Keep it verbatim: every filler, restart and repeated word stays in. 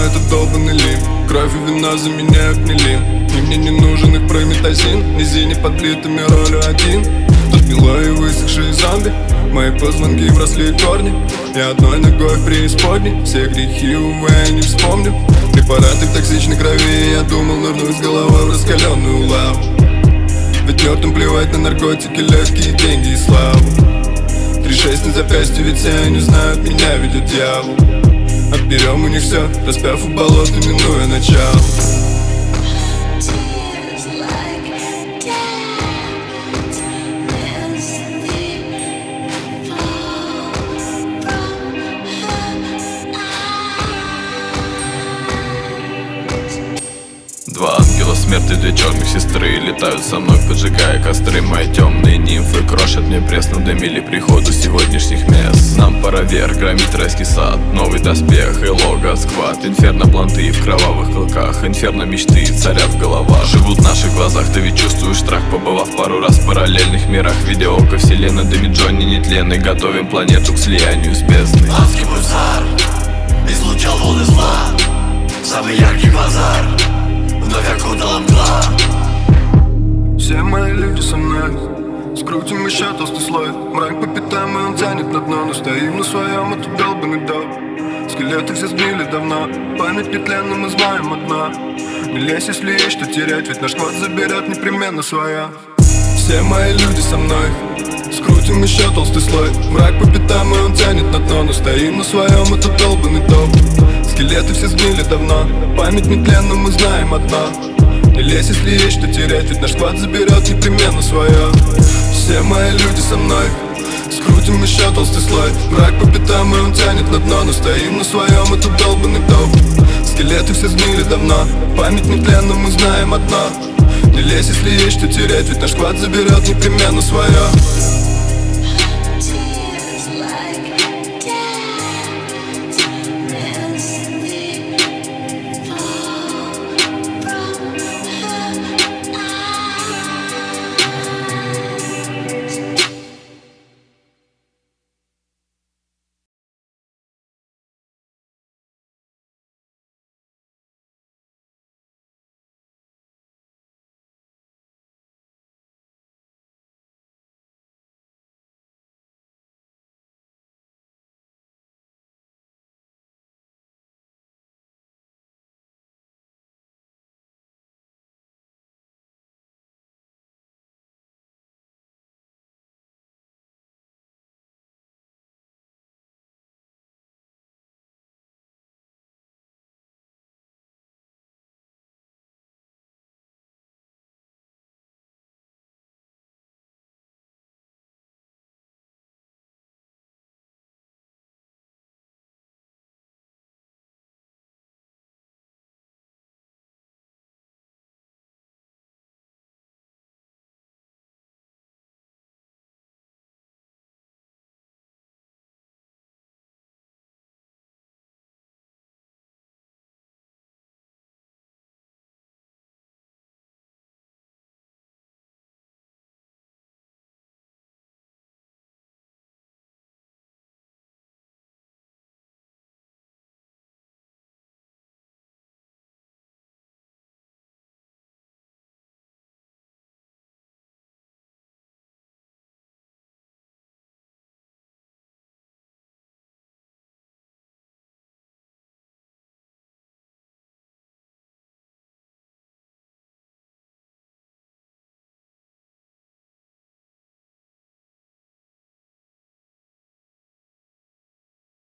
этот долбанный лим. Кровь и вина заменяют милин. И мне не нужен их прометазин. Низине подбитыми ролью один. Тут милые высохшие зомби. Мои позвонки вросли корни. Я одной ногой в преисподней. Все грехи, увы, я не вспомню. Препараты в токсичной крови. Я думал нырнуть с головой в раскаленную лаву. Ведь мертвым плевать на наркотики, легкие деньги и славу. Три шесть на запястье, ведь все они знают, меня ведет дьявол. Отберем у них все, распяв в болото, минуя начало. Два ангела смерти, две черных сестры летают со мной, поджигая костры. Мои темные нимфы крошат мне пресс, но дымили приходу сегодняшних мест. Нам пора вверх, громить райский сад, новый доспех и лого сквад. Инферно планты в кровавых клыках, инферно мечты царят в головах. Живут в наших глазах, ты ведь чувствуешь страх, побывав пару раз в параллельных мирах. Видя око вселенной, дымит Джонни нетленный. Готовим планету к слиянию с бездной. Адский пульсар излучал волны зла, самый яркий базар вновь окутала мгла. Все мои люди со мной, скрутим еще толстый слой. Мрак по пятам, и он тянет на дно. Но стоим на своем, это долбанный доп. Скелеты все сбили давно, память нетленна, мы знаем одно. Не лезь, если есть что терять, ведь наш квад заберет непременно свое. Все мои люди со мной, скрутим еще толстый слой. Мрак по пятам, и он тянет на дно. Но стоим на своем, это долбанный доп. Скелеты все сгнили давно, память нетленна, мы знаем одно. Не лезь, если есть что терять, ведь наш квад заберет непременно свое. Все мои люди со мной, скрутим еще толстый слой. Мрак по пятам, и он тянет на дно. Но стоим на своем, это долбанный доп. Скелеты все сгнили давно, память нетленна, мы знаем одно. Не лезь, если есть что терять, ведь наш квад заберет непременно свое.